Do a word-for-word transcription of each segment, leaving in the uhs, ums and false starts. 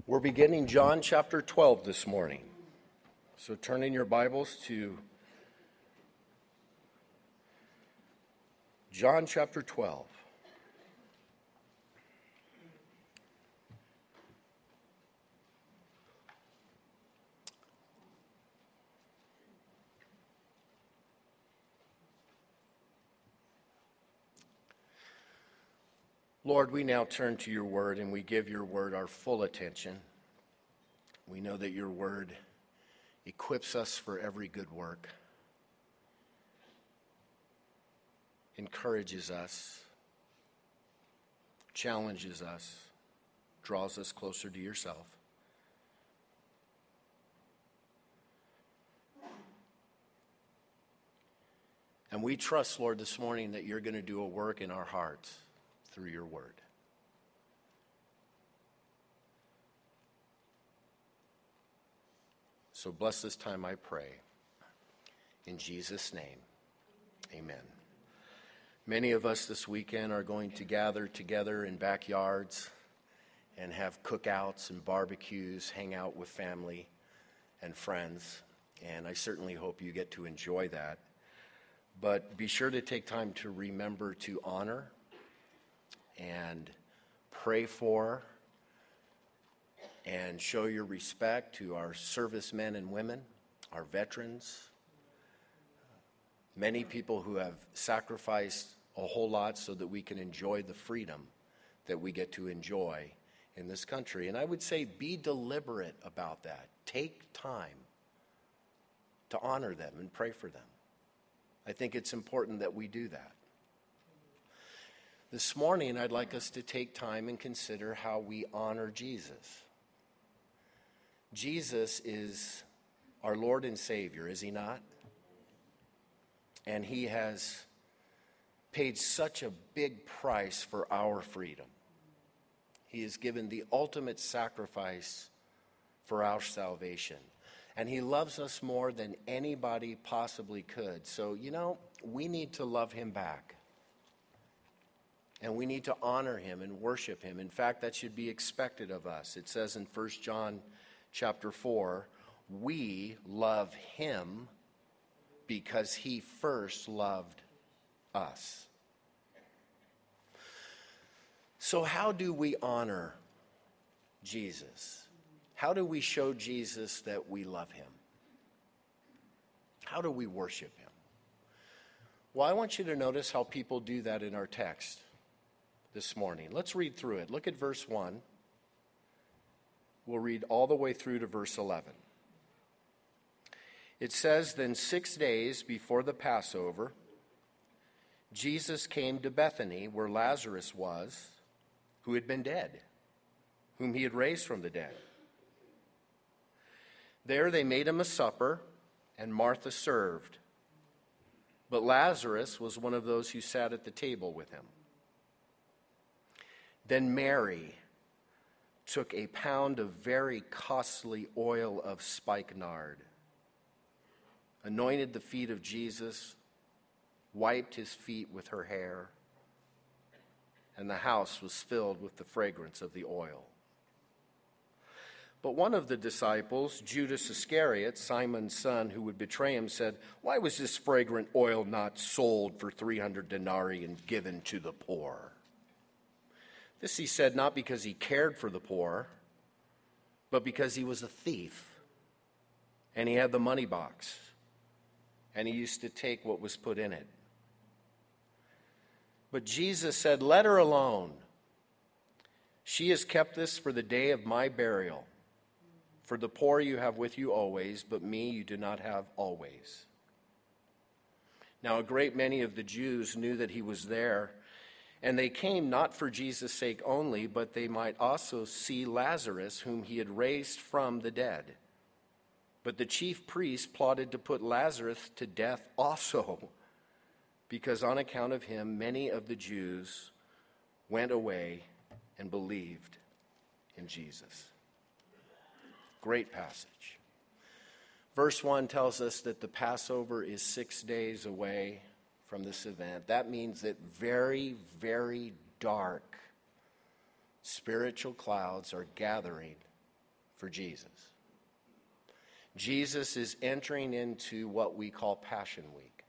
We're beginning John chapter twelve this morning. So turn in your Bibles to John chapter twelve. Lord, we now turn to your word and we give your word our full attention. We know that your word equips us for every good work, encourages us, challenges us, draws us closer to yourself. And we trust, Lord, this morning that you're going to do a work in our hearts through your word. So bless this time, I pray. In Jesus' name, amen. Many of us this weekend are going to gather together in backyards and have cookouts and barbecues, hang out with family and friends. And I certainly hope you get to enjoy that. But be sure to take time to remember to honor and pray for and show your respect to our servicemen and women, our veterans, many people who have sacrificed a whole lot so that we can enjoy the freedom that we get to enjoy in this country. And I would say be deliberate about that. Take time to honor them and pray for them. I think it's important that we do that. This morning, I'd like us to take time and consider how we honor Jesus. Jesus is our Lord and Savior, is he not? And he has paid such a big price for our freedom. He has given the ultimate sacrifice for our salvation. And he loves us more than anybody possibly could. So, you know, we need to love him back. And we need to honor him and worship him. In fact, that should be expected of us. It says in First John chapter four, we love him because he first loved us. So how do we honor Jesus? How do we show Jesus that we love him? How do we worship him? Well, I want you to notice how people do that in our text this morning. Let's read through it. Look at verse one. We'll read all the way through to verse eleven. It says, then six days before the Passover, Jesus came to Bethany, where Lazarus was, who had been dead, whom he had raised from the dead. There they made him a supper, and Martha served. But Lazarus was one of those who sat at the table with him. Then Mary took a pound of very costly oil of spikenard, anointed the feet of Jesus, wiped his feet with her hair, and the house was filled with the fragrance of the oil. But one of the disciples, Judas Iscariot, Simon's son, who would betray him, said, why was this fragrant oil not sold for three hundred denarii and given to the poor? This he said not because he cared for the poor, but because he was a thief, and he had the money box, and he used to take what was put in it. But Jesus said, let her alone. She has kept this for the day of my burial. For the poor you have with you always, but me you do not have always. Now a great many of the Jews knew that he was there, and they came not for Jesus' sake only, but they might also see Lazarus, whom he had raised from the dead. But the chief priests plotted to put Lazarus to death also, because on account of him many of the Jews went away and believed in Jesus. Great passage. Verse one tells us that the Passover is six days away from this event. That means that very, very dark spiritual clouds are gathering for Jesus. Jesus is entering into what we call Passion Week.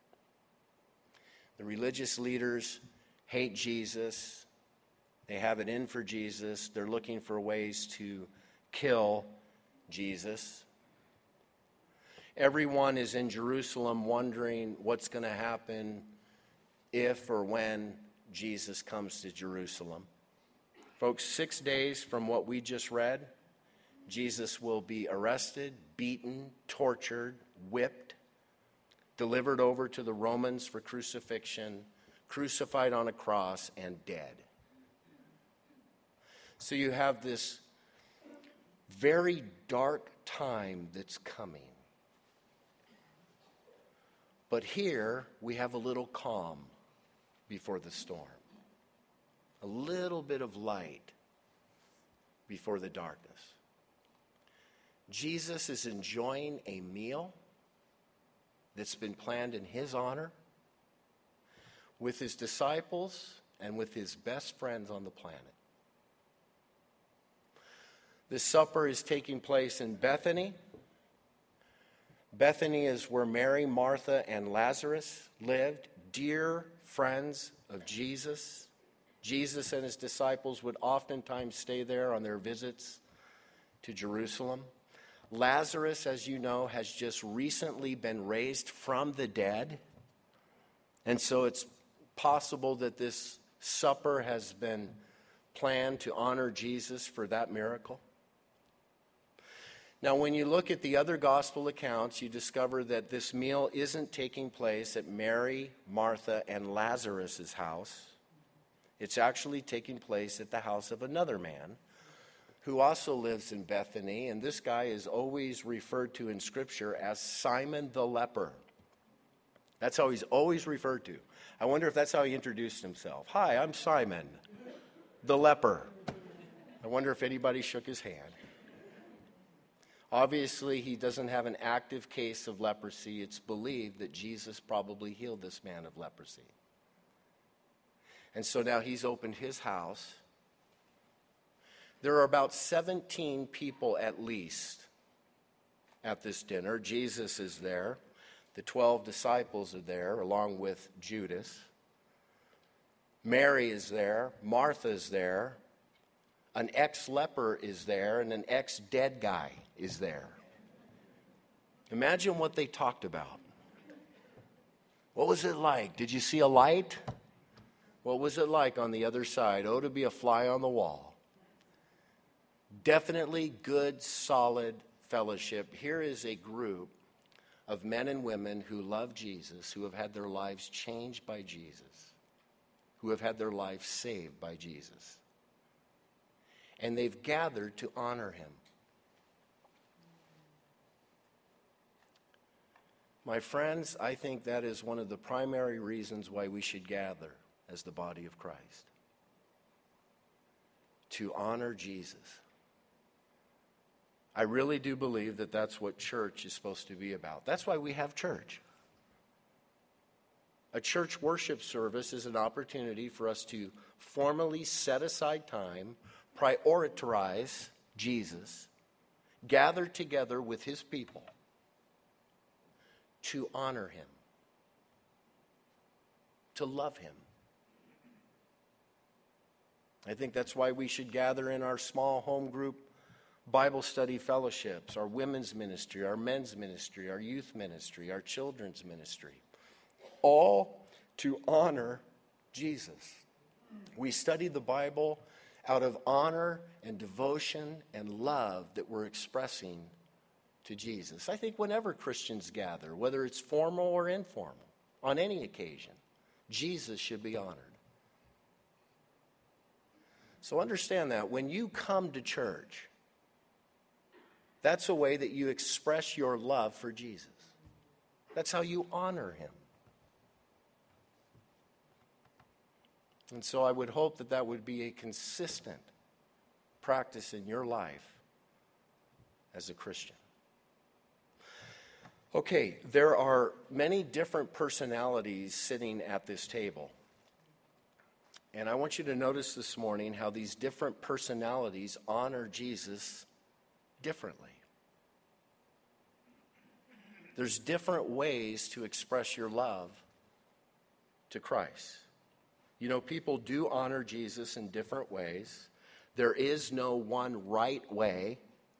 The religious leaders hate Jesus. They have it in for Jesus. They're looking for ways to kill Jesus. Everyone is in Jerusalem wondering what's going to happen if or when Jesus comes to Jerusalem. Folks, six days from what we just read, Jesus will be arrested, beaten, tortured, whipped, delivered over to the Romans for crucifixion, crucified on a cross, and dead. So you have this very dark time that's coming. But here we have a little calm before the storm. A little bit of light before the darkness. Jesus is enjoying a meal that's been planned in his honor with his disciples and with his best friends on the planet. This supper is taking place in Bethany. Bethany is where Mary, Martha, and Lazarus lived, dear friends of Jesus. Jesus and his disciples would oftentimes stay there on their visits to Jerusalem. Lazarus, as you know, has just recently been raised from the dead. And so it's possible that this supper has been planned to honor Jesus for that miracle. Now, when you look at the other gospel accounts, you discover that this meal isn't taking place at Mary, Martha, and Lazarus' house. It's actually taking place at the house of another man who also lives in Bethany, and this guy is always referred to in Scripture as Simon the leper. That's how he's always referred to. I wonder if that's how he introduced himself. Hi, I'm Simon the leper. I wonder if anybody shook his hand. Obviously, he doesn't have an active case of leprosy. It's believed that Jesus probably healed this man of leprosy. And so now he's opened his house. There are about seventeen people at least at this dinner. Jesus is there. The twelve disciples are there, along with Judas. Mary is there. Martha is there. An ex-leper is there, and an ex-dead guy is there. Imagine what they talked about. What was it like? Did you see a light? What was it like on the other side? Oh, to be a fly on the wall. Definitely good, solid fellowship. Here is a group of men and women who love Jesus, who have had their lives changed by Jesus, who have had their lives saved by Jesus. And they've gathered to honor him. My friends, I think that is one of the primary reasons why we should gather as the body of Christ. To honor Jesus. I really do believe that that's what church is supposed to be about. That's why we have church. A church worship service is an opportunity for us to formally set aside time, prioritize Jesus, gather together with his people to honor him, to love him. I think that's why we should gather in our small home group Bible study fellowships, our women's ministry, our men's ministry, our youth ministry, our children's ministry, all to honor Jesus. We study the Bible out of honor and devotion and love that we're expressing to Jesus. I think whenever Christians gather, whether it's formal or informal, on any occasion, Jesus should be honored. So understand that when you come to church, that's a way that you express your love for Jesus. That's how you honor him. And so I would hope that that would be a consistent practice in your life as a Christian. Okay, there are many different personalities sitting at this table. And I want you to notice this morning how these different personalities honor Jesus differently. There's different ways to express your love to Christ. You know, people do honor Jesus in different ways. There is no one right way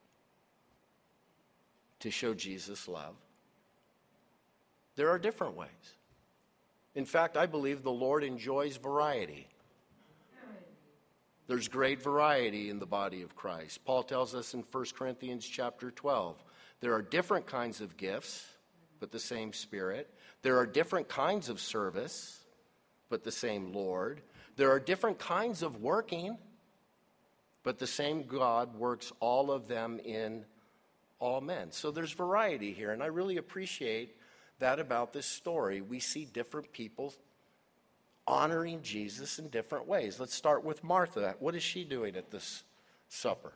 to show Jesus love. There are different ways. In fact, I believe the Lord enjoys variety. There's great variety in the body of Christ. Paul tells us in First Corinthians chapter twelve, there are different kinds of gifts, but the same Spirit. There are different kinds of service, but the same Lord. There are different kinds of working, but the same God works all of them in all men. So there's variety here, and I really appreciate that about this story. We see different people honoring Jesus in different ways. Let's start with Martha. What is she doing at this supper?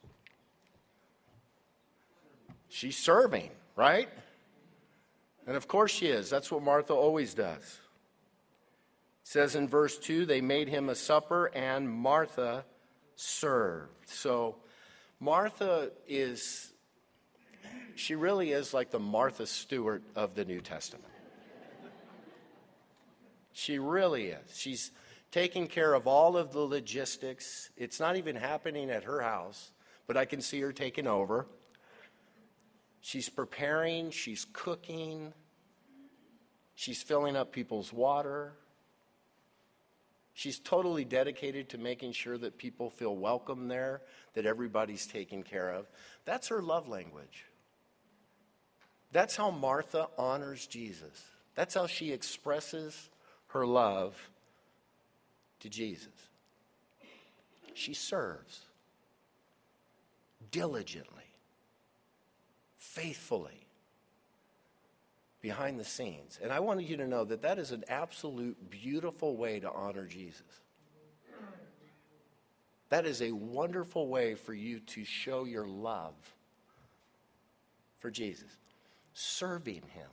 She's serving, right? And of course she is. That's what Martha always does. It says in verse two, they made him a supper and Martha served. So Martha is, she really is like the Martha Stewart of the New Testament. She really is. She's taking care of all of the logistics. It's not even happening at her house, but I can see her taking over. She's preparing, she's cooking, she's filling up people's water. She's totally dedicated to making sure that people feel welcome there, that everybody's taken care of. That's her love language. That's how Martha honors Jesus. That's how she expresses her love to Jesus. She serves diligently, faithfully, behind the scenes. And I wanted you to know that that is an absolute beautiful way to honor Jesus. That is a wonderful way for you to show your love for Jesus. Serving him.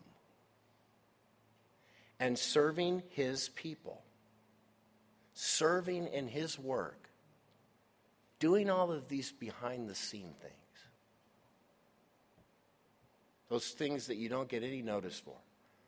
And serving his people. Serving in his work. Doing all of these behind the scene things. Those things that you don't get any notice for.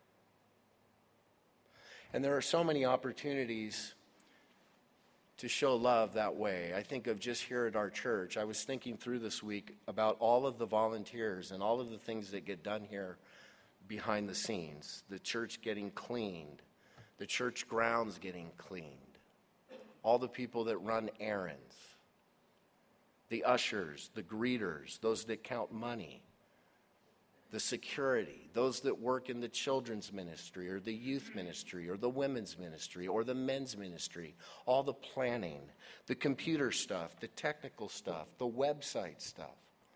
And there are so many opportunities to show love that way. I think of just here at our church. I was thinking through this week about all of the volunteers and all of the things that get done here behind the scenes. The church getting cleaned. The church grounds getting cleaned. All the people that run errands. The ushers, the greeters, those that count money. The security, those that work in the children's ministry or the youth ministry or the women's ministry or the men's ministry, all the planning, the computer stuff, the technical stuff, the website stuff.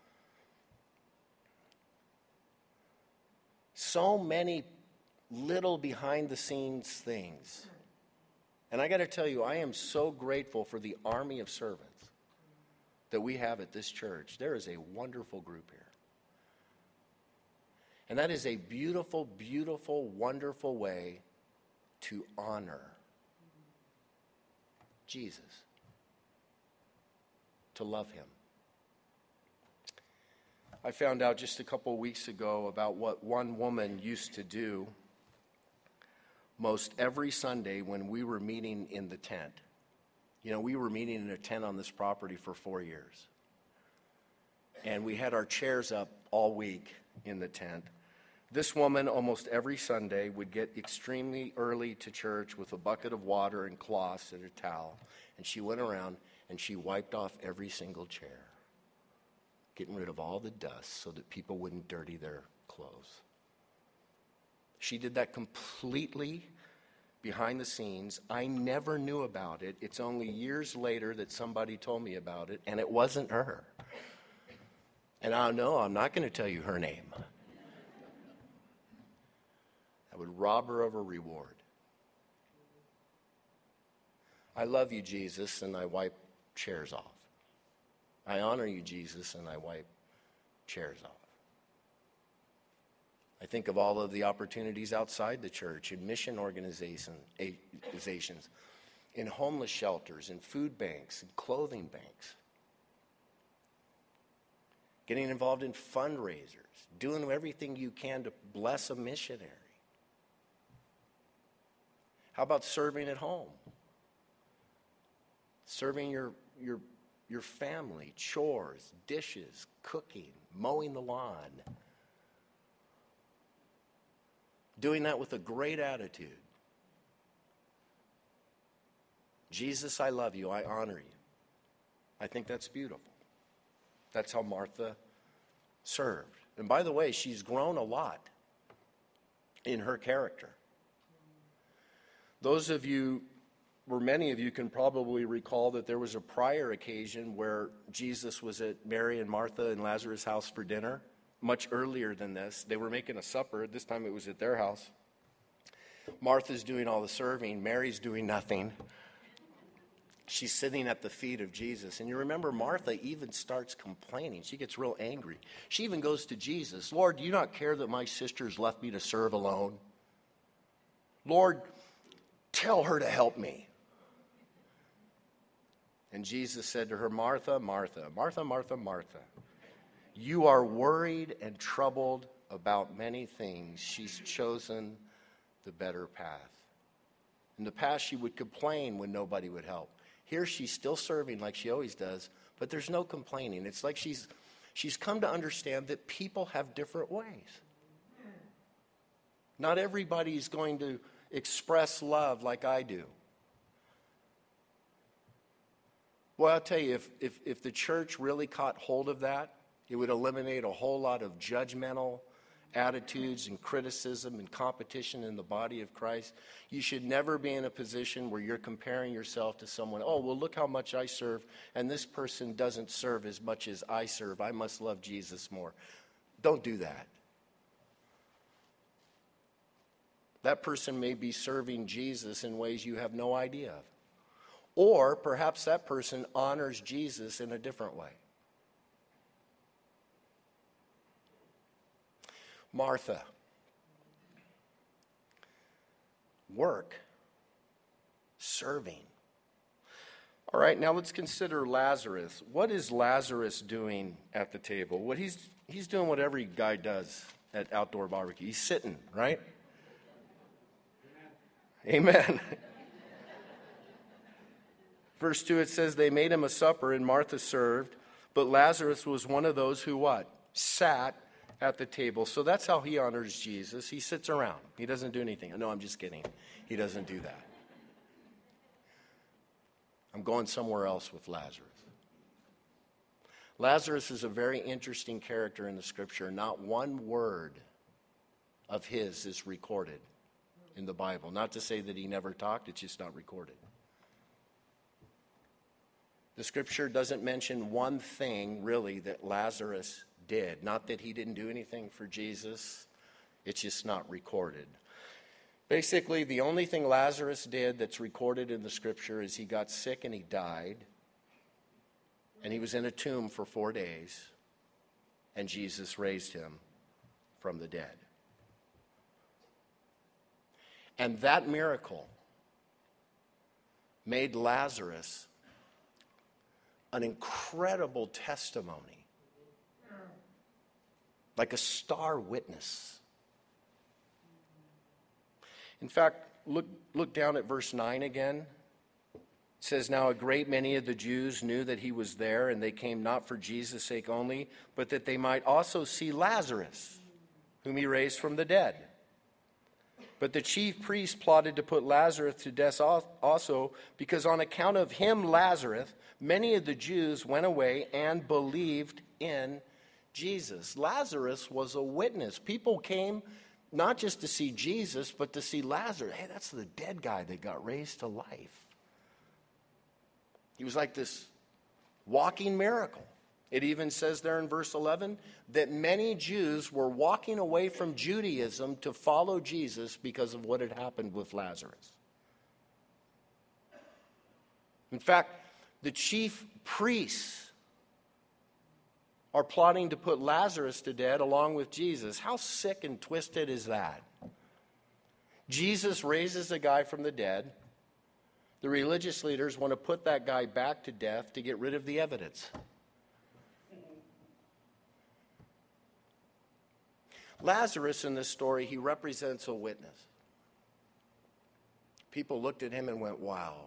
So many little behind the scenes things. And I got to tell you, I am so grateful for the army of servants that we have at this church. There is a wonderful group here. And that is a beautiful, beautiful, wonderful way to honor Jesus, to love him. I found out just a couple weeks ago about what one woman used to do most every Sunday when we were meeting in the tent. You know, we were meeting in a tent on this property for four years. And we had our chairs up all week in the tent. This woman, almost every Sunday, would get extremely early to church with a bucket of water and cloths and a towel. And she went around and she wiped off every single chair, getting rid of all the dust so that people wouldn't dirty their clothes. She did that completely behind the scenes. I never knew about it. It's only years later that somebody told me about it, and it wasn't her. And I know I'm not going to tell you her name. I would rob her of a reward. I love you, Jesus, and I wipe chairs off. I honor you, Jesus, and I wipe chairs off. I think of all of the opportunities outside the church, in mission organization, organizations, in homeless shelters, in food banks, in clothing banks. getting involved in fundraisers, doing everything you can to bless a missionary. How about serving at home? Serving your, your, your family, chores, dishes, cooking, mowing the lawn. Doing that with a great attitude. Jesus, I love you. I honor you. I think that's beautiful. That's how Martha served. And by the way, she's grown a lot in her character. Those of you, or many of you, can probably recall that there was a prior occasion where Jesus was at Mary and Martha and Lazarus' house for dinner. Much earlier than this. They were making a supper. This time it was at their house. Martha's doing all the serving. Mary's doing nothing. She's sitting at the feet of Jesus. And you remember Martha even starts complaining. She gets real angry. She even goes to Jesus. Lord, do you not care that my sister's left me to serve alone? Lord, tell her to help me. And Jesus said to her, Martha, Martha, Martha, Martha, Martha. You are worried and troubled about many things. She's chosen the better path. In the past, she would complain when nobody would help. Here, she's still serving like she always does, but there's no complaining. It's like she's, she's come to understand that people have different ways. Not everybody's going to express love like I do. Well, I'll tell you, if, if, if the church really caught hold of that, it would eliminate a whole lot of judgmental attitudes and criticism and competition in the body of Christ. You should never be in a position where you're comparing yourself to someone. Oh, well, look how much I serve, and this person doesn't serve as much as I serve. I must love Jesus more. Don't do that. That person may be serving Jesus in ways you have no idea of. Or perhaps that person honors Jesus in a different way. Martha. Work. Serving. All right, now let's consider Lazarus. What is Lazarus doing at the table? What he's he's doing what every guy does at outdoor barbecue. He's sitting, right? Amen. Amen. Verse two, it says, they made him a supper, and Martha served, but Lazarus was one of those who what? Sat at the table. So that's how he honors Jesus. He sits around. He doesn't do anything. No, I'm just kidding. He doesn't do that. I'm going somewhere else with Lazarus. Lazarus is a very interesting character in the scripture. Not one word of his is recorded in the Bible. Not to say that he never talked, it's just not recorded. The scripture doesn't mention one thing, really, that Lazarus did. Not that he didn't do anything for Jesus. It's just not recorded. Basically, the only thing Lazarus did that's recorded in the scripture is he got sick and he died. And he was in a tomb for four days. And Jesus raised him from the dead. And that miracle made Lazarus an incredible testimony, like a star witness. In fact, look, look down at verse nine again. It says, now a great many of the Jews knew that he was there, and they came not for Jesus' sake only, but that they might also see Lazarus, whom he raised from the dead. But the chief priests plotted to put Lazarus to death also, because on account of him, Lazarus, many of the Jews went away and believed in Jesus. Lazarus was a witness. People came not just to see Jesus, but to see Lazarus. Hey, that's the dead guy that got raised to life. He was like this walking miracle. It even says there in verse eleven that many Jews were walking away from Judaism to follow Jesus because of what had happened with Lazarus. In fact, the chief priests are plotting to put Lazarus to death along with Jesus. How sick and twisted is that? Jesus raises a guy from the dead. The religious leaders want to put that guy back to death to get rid of the evidence. Lazarus in this story, he represents a witness. People looked at him and went, wow.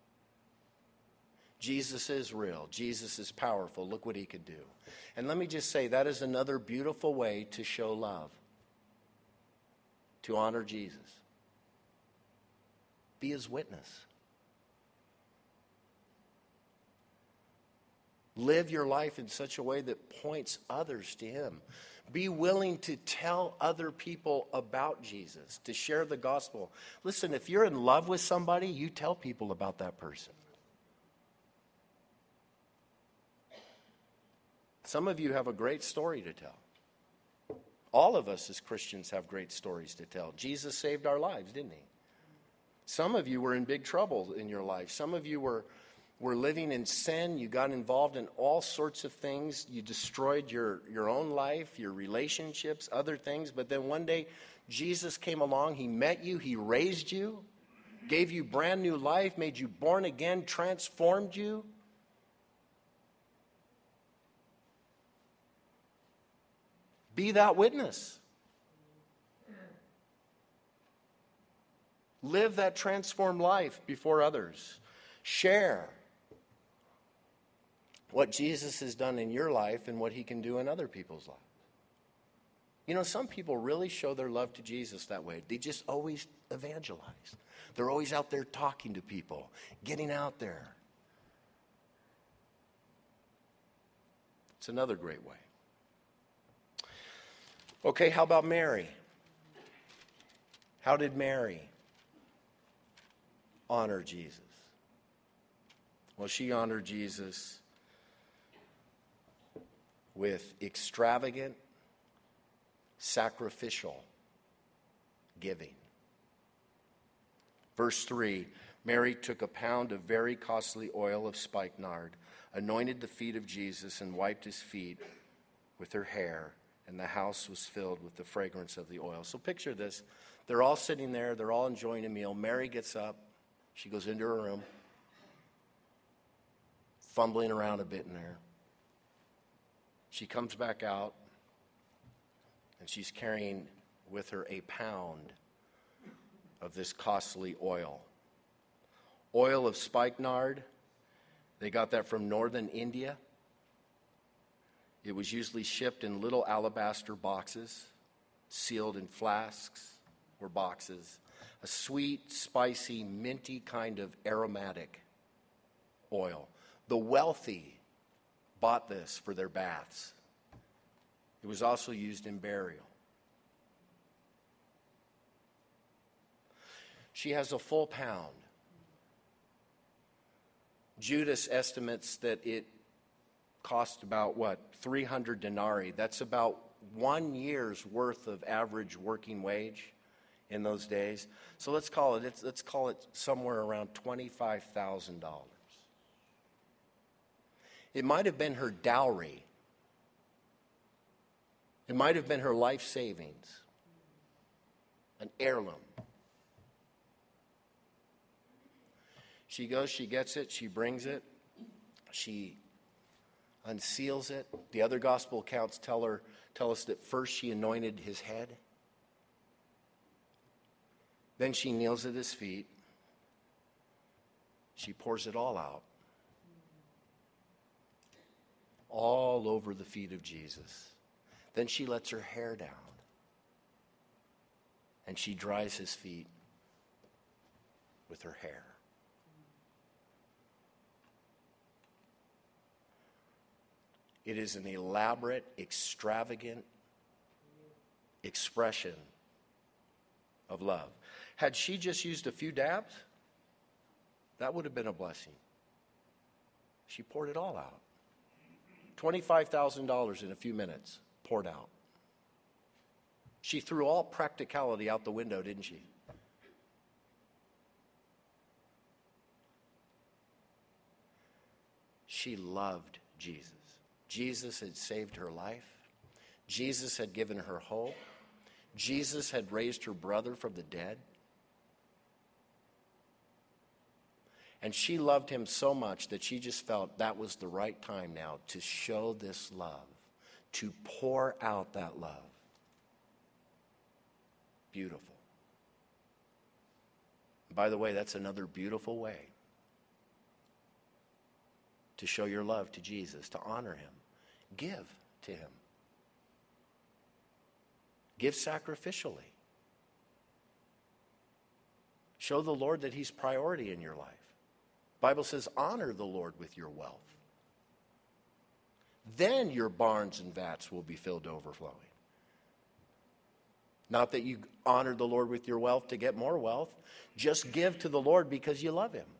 Jesus is real. Jesus is powerful. Look what he could do. And let me just say, that is another beautiful way to show love, to honor Jesus. Be his witness. Live your life in such a way that points others to him. Be willing to tell other people about Jesus, to share the gospel. Listen, if you're in love with somebody, you tell people about that person. Some of you have a great story to tell. All of us as Christians have great stories to tell. Jesus saved our lives, didn't he? Some of you were in big trouble in your life. Some of you were, were living in sin. You got involved in all sorts of things. You destroyed your, your own life, your relationships, other things. But then one day, Jesus came along. He met you. He raised you, gave you brand new life, made you born again, transformed you. Be that witness. Live that transformed life before others. Share what Jesus has done in your life and what he can do in other people's lives. You know, some people really show their love to Jesus that way. They just always evangelize. They're always out there talking to people, getting out there. It's another great way. Okay, how about Mary? How did Mary honor Jesus? Well, she honored Jesus with extravagant, sacrificial giving. Verse three, Mary took a pound of very costly oil of spikenard, anointed the feet of Jesus, and wiped his feet with her hair, and the house was filled with the fragrance of the oil. So picture this. They're all sitting there. They're all enjoying a meal. Mary gets up. She goes into her room, fumbling around a bit in there. She comes back out, and she's carrying with her a pound of this costly oil. Oil of spikenard. They got that from northern India. It was usually shipped in little alabaster boxes, sealed in flasks or boxes. A sweet, spicy, minty kind of aromatic oil. The wealthy bought this for their baths. It was also used in burial. She has a full pound. Judas estimates that it cost about, what, three hundred denarii. That's about one year's worth of average working wage in those days. So let's call it, let's call it somewhere around twenty-five thousand dollars. It might have been her dowry. It might have been her life savings. An heirloom. She goes, she gets it, she brings it, she unseals it. The other gospel accounts tell her, tell us that first she anointed his head. Then she kneels at his feet. She pours it all out. All over the feet of Jesus. Then she lets her hair down. And she dries his feet with her hair. It is an elaborate, extravagant expression of love. Had she just used a few dabs, that would have been a blessing. She poured it all out. twenty-five thousand dollars in a few minutes, poured out. She threw all practicality out the window, didn't she? She loved Jesus. Jesus had saved her life. Jesus had given her hope. Jesus had raised her brother from the dead. And she loved him so much that she just felt that was the right time now to show this love, to pour out that love. Beautiful. By the way, that's another beautiful way to show your love to Jesus, to honor him. Give to him. Give sacrificially. Show the Lord that he's priority in your life. The Bible says, honor the Lord with your wealth. Then your barns and vats will be filled to overflowing. Not that you honor the Lord with your wealth to get more wealth. Just give to the Lord because you love him.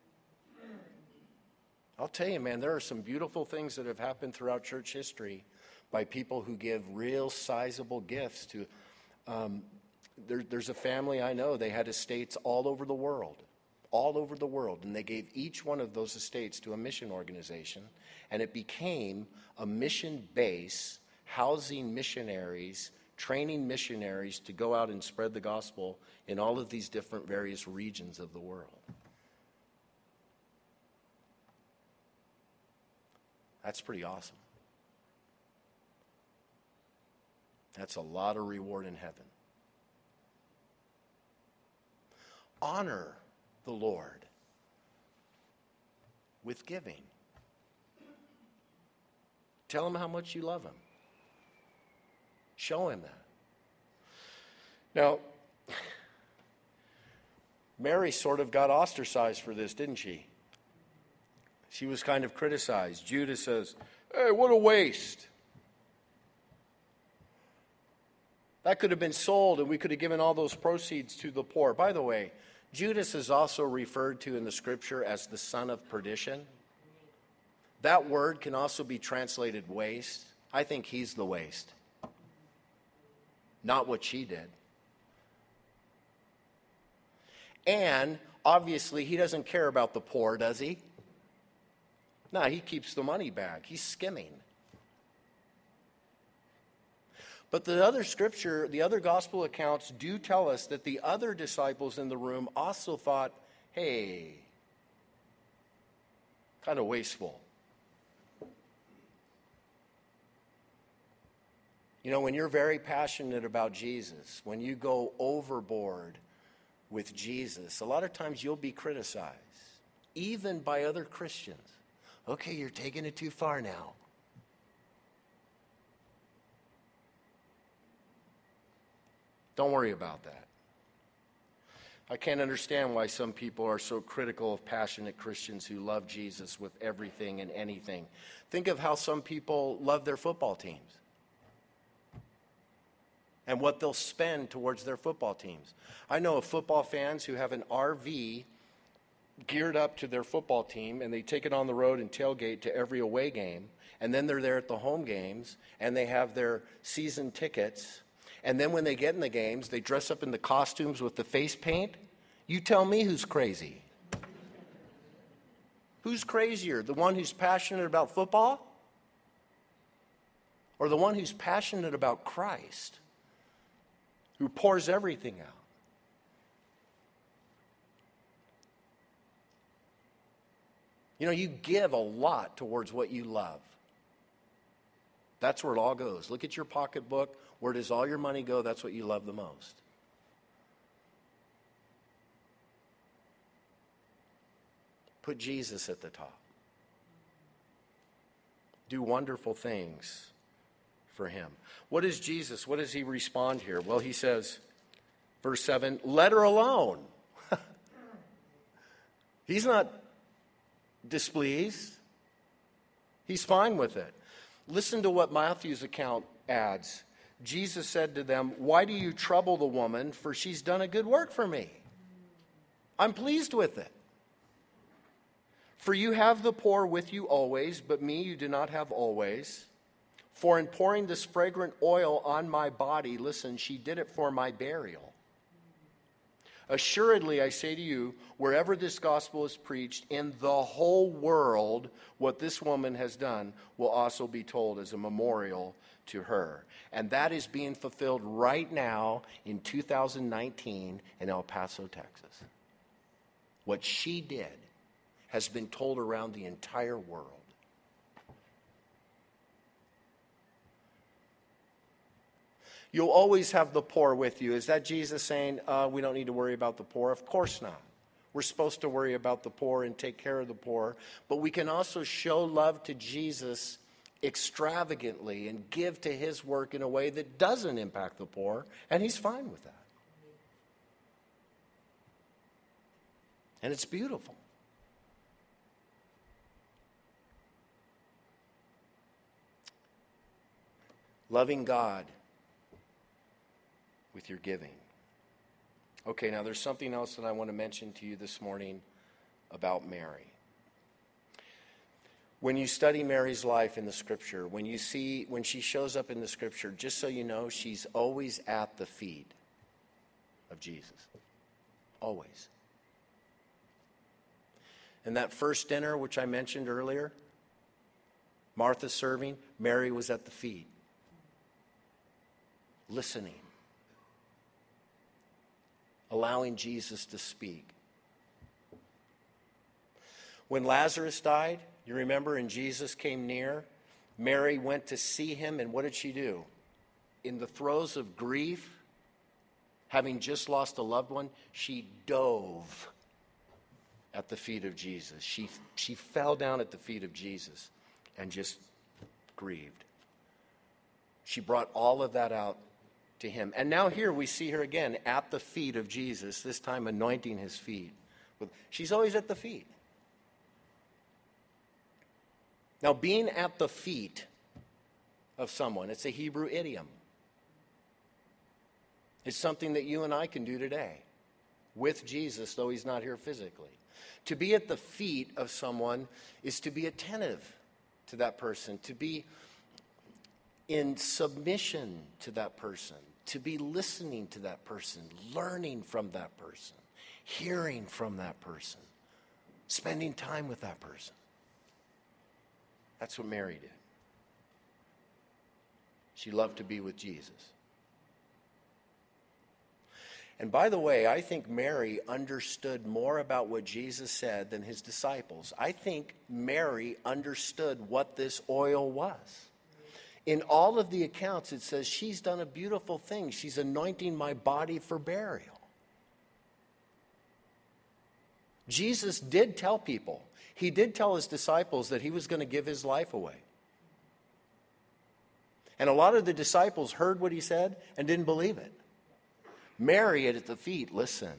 I'll tell you, man, there are some beautiful things that have happened throughout church history by people who give real sizable gifts to... Um, there, there's a family I know, they had estates all over the world. All over the world. And they gave each one of those estates to a mission organization. And it became a mission base, housing missionaries, training missionaries to go out and spread the gospel in all of these different various regions of the world. That's pretty awesome. That's a lot of reward in heaven. Honor the Lord with giving. Tell him how much you love him. Show him that. Now, Mary sort of got ostracized for this, didn't she? She was kind of criticized. Judas says, hey, what a waste. That could have been sold and we could have given all those proceeds to the poor. By the way, Judas is also referred to in the scripture as the son of perdition. That word can also be translated waste. I think he's the waste. Not what she did. And obviously he doesn't care about the poor, does he? No, he keeps the money back. He's skimming. But the other scripture, the other gospel accounts do tell us that the other disciples in the room also thought, hey, kind of wasteful. You know, when you're very passionate about Jesus, when you go overboard with Jesus, a lot of times you'll be criticized, even by other Christians. Okay, you're taking it too far now. Don't worry about that. I can't understand why some people are so critical of passionate Christians who love Jesus with everything and anything. Think of how some people love their football teams and what they'll spend towards their football teams. I know of football fans who have an R V geared up to their football team, and they take it on the road and tailgate to every away game, and then they're there at the home games, and they have their season tickets. And then when they get in the games, they dress up in the costumes with the face paint. You tell me who's crazy. Who's crazier, the one who's passionate about football or the one who's passionate about Christ, who pours everything out? You know, you give a lot towards what you love. That's where it all goes. Look at your pocketbook. Where does all your money go? That's what you love the most. Put Jesus at the top. Do wonderful things for him. What is Jesus? What does he respond here? Well, he says, verse seven, let her alone. He's not displeased. He's fine with it. Listen to what Matthew's account adds. Jesus said to them, why do you trouble the woman? For she's done a good work for me. I'm pleased with it. For you have the poor with you always, but me you do not have always. For in pouring this fragrant oil on my body, listen, she did it for my burial. Assuredly, I say to you, wherever this gospel is preached in the whole world, what this woman has done will also be told as a memorial to her. And that is being fulfilled right now in two thousand nineteen in El Paso, Texas. What she did has been told around the entire world. You'll always have the poor with you. Is that Jesus saying uh, we don't need to worry about the poor? Of course not. We're supposed to worry about the poor and take care of the poor. But we can also show love to Jesus extravagantly and give to his work in a way that doesn't impact the poor, and he's fine with that. And it's beautiful. Loving God with your giving. Okay, now there's something else that I want to mention to you this morning about Mary. When you study Mary's life in the scripture, when you see, when she shows up in the scripture, just so you know, she's always at the feet of Jesus. Always. And that first dinner, which I mentioned earlier, Martha serving, Mary was at the feet, listening, allowing Jesus to speak. When Lazarus died, you remember, and Jesus came near, Mary went to see him, and what did she do? In the throes of grief, having just lost a loved one, she dove at the feet of Jesus. She, she fell down at the feet of Jesus and just grieved. She brought all of that out to him. And now here we see her again at the feet of Jesus, this time anointing his feet. She's always at the feet. Now, being at the feet of someone, it's a Hebrew idiom. It's something that you and I can do today with Jesus, though he's not here physically. To be at the feet of someone is to be attentive to that person, to be in submission to that person, to be listening to that person, learning from that person, hearing from that person, spending time with that person. That's what Mary did. She loved to be with Jesus. And by the way, I think Mary understood more about what Jesus said than his disciples. I think Mary understood what this oil was. In all of the accounts, it says she's done a beautiful thing. She's anointing my body for burial. Jesus did tell people, he did tell his disciples that he was going to give his life away. And a lot of the disciples heard what he said and didn't believe it. Mary at the feet listened.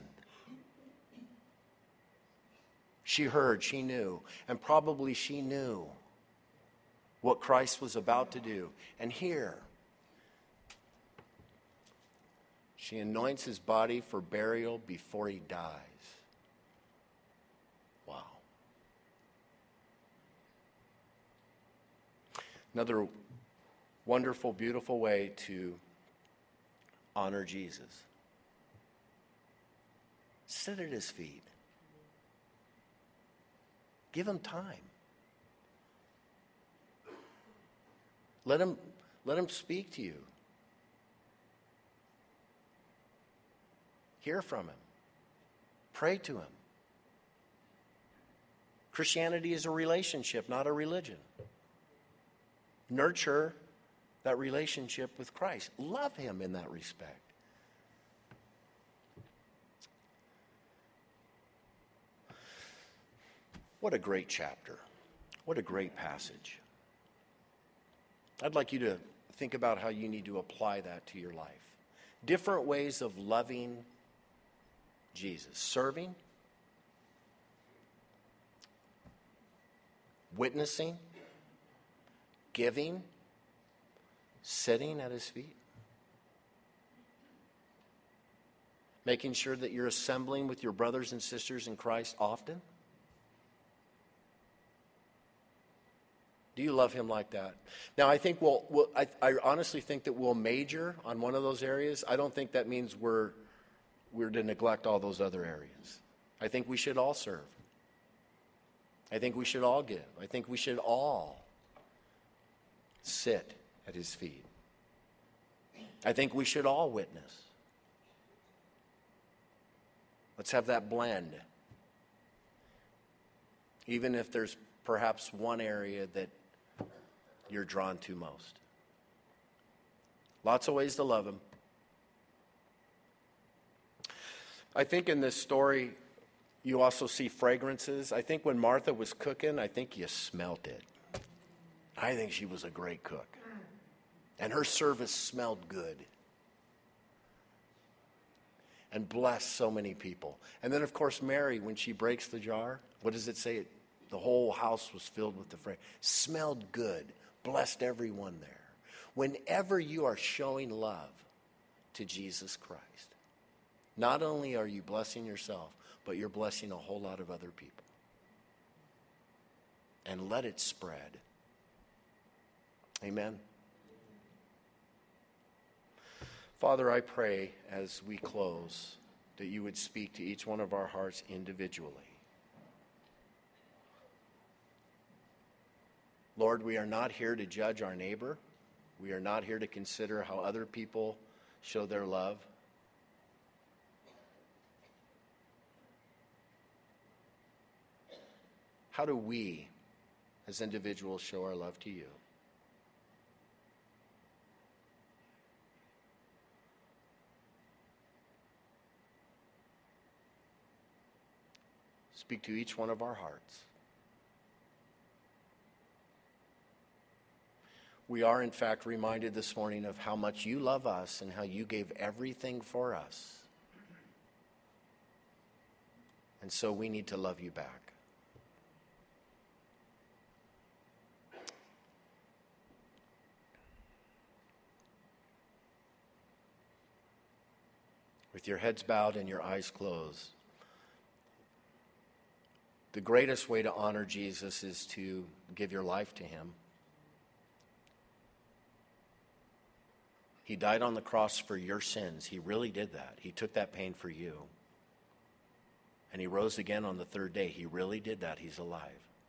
She heard, she knew, and probably she knew what Christ was about to do. And here, she anoints his body for burial before he dies. Wow. Another wonderful, beautiful way to honor Jesus. Sit at his feet. Give him time. Let him, let him speak to you. Hear from him. Pray to him. Christianity is a relationship, not a religion. Nurture that relationship with Christ. Love him in that respect. What a great chapter. What a great passage. I'd like you to think about how you need to apply that to your life. Different ways of loving Jesus. Serving, witnessing, giving, sitting at his feet. Making sure that you're assembling with your brothers and sisters in Christ often. Do you love him like that? Now, I think we'll, we'll I, I honestly think that we'll major on one of those areas. I don't think that means we're, we're to neglect all those other areas. I think we should all serve. I think we should all give. I think we should all sit at his feet. I think we should all witness. Let's have that blend. Even if there's perhaps one area that you're drawn to most. Lots of ways to love him. I think in this story, you also see fragrances. I think when Martha was cooking, I think you smelt it. I think she was a great cook. And her service smelled good. And blessed so many people. And then, of course, Mary, when she breaks the jar, what does it say? The whole house was filled with the fragrance. Smelled good. Blessed everyone there. Whenever you are showing love to Jesus Christ, not only are you blessing yourself, but you're blessing a whole lot of other people. And let it spread. Amen. Father, I pray as we close that you would speak to each one of our hearts individually. Lord, we are not here to judge our neighbor. We are not here to consider how other people show their love. How do we, as individuals, show our love to you? Speak to each one of our hearts. We are, in fact, reminded this morning of how much you love us and how you gave everything for us. And so we need to love you back. With your heads bowed and your eyes closed, the greatest way to honor Jesus is to give your life to him. He died on the cross for your sins. He really did that. He took that pain for you. And he rose again on the third day. He really did that. He's alive.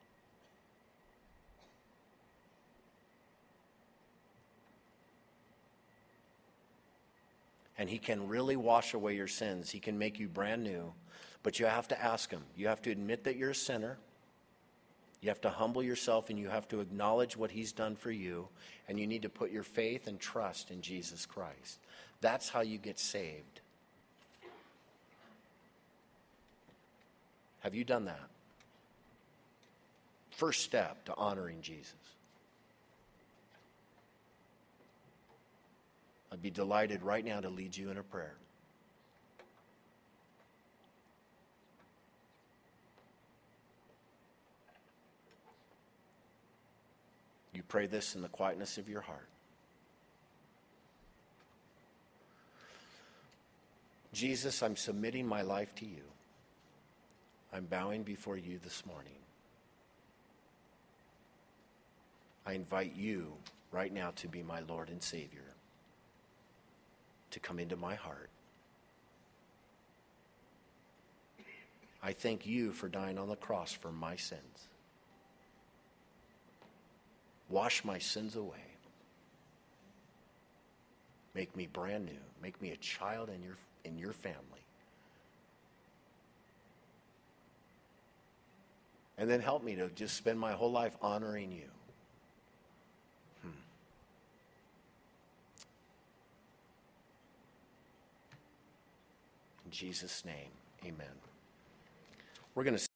And he can really wash away your sins. He can make you brand new. But you have to ask him. You have to admit that you're a sinner. You have to humble yourself and you have to acknowledge what he's done for you. And you need to put your faith and trust in Jesus Christ. That's how you get saved. Have you done that? First step to honoring Jesus. I'd be delighted right now to lead you in a prayer. You pray this in the quietness of your heart. Jesus, I'm submitting my life to you. I'm bowing before you this morning. I invite you right now to be my Lord and Savior, to come into my heart. I thank you for dying on the cross for my sins. Wash my sins away. Make me brand new. Make me a child in your, in your family. And then help me to just spend my whole life honoring you. Hmm. In Jesus' name, amen. We're going to